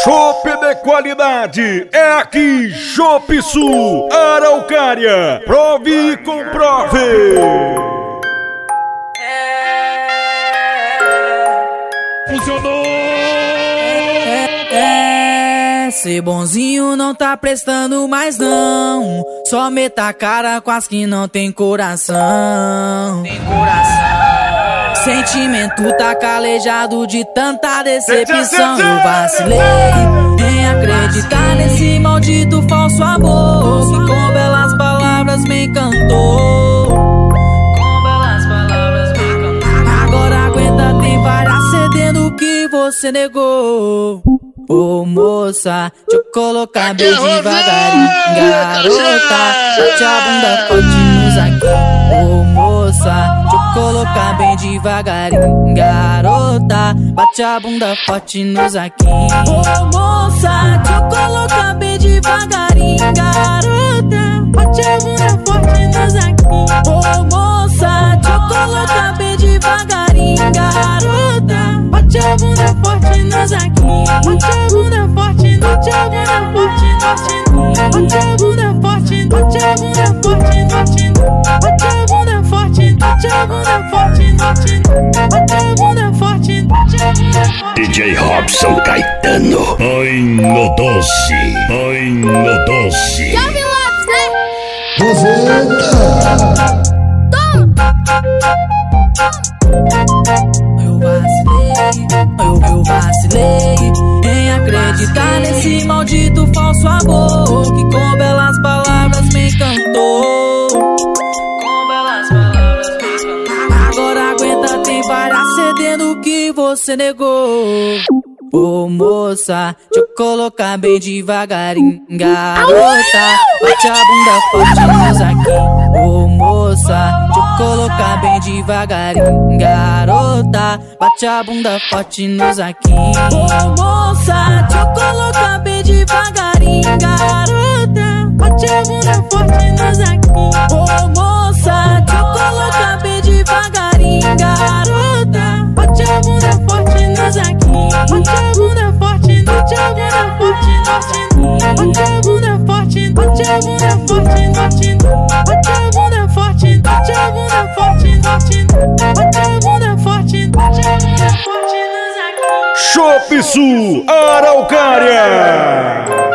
Chopp de qualidade é aqui, Chopp Sul, Araucária. Prove e comprove. Funcionou! Ser bonzinho não tá prestando mais não. Só meta a cara com as que não tem coração. Sentimento tá calejado de tanta decepção. Eu vacilei em acreditar nesse maldito falso amor que com belas palavras me encantou. Agora aguenta, tem várias cedendo o que você negou. Ô moça, deixa eu colocar bem devagarinho. Garota, bate a bunda forte nos aqui. Ô moça, deixa eu colocar bem devagarinho. Garota, bate a bunda forte nos aqui. Ô moça, deixa eu colocar bem devagarinho. Garota, bate a bunda forte nos aqui. Ô moça, deixa eu colocar bem devagarinho. Garota, bate a bunda forte nos aqui. Bate a bunda forte, bate a bunda forte, bate a bunda forte, bate a bunda forte, bate a bunda forte, bate a bunda forte, bate a bunda forte, bate a bunda forte. DJ Robson Caetano. Ai no doce, ai no doce. Jovem Lopes, né? Eu vacilei em acreditar nesse maldito falso amor que com belas palavras me encantou. Agora aguenta, tem várias cedendo o que você negou. Ô moça, deixa eu colocar bem devagarinho. Garota, bate a bunda forte nos aqui. Ô moça, deixa eu colocar bem devagarinho. Garota, bate a bunda forte nos aqui. Ô moça, deixa eu colocar bem devagarinho. Garota, bate a bunda forte nos aqui. Ô moça, deixa eu colocar bem devagarinho. Garota, bate a bunda forte nos aqui. Bate a bunda forte, bate a bunda forte, bate a bunda forte, bate a bunda forte, bate a bunda forte, bate a bunda forte, bate a bunda forte, bate a bunda forte nos aqui. Chopp Sul, Araucária.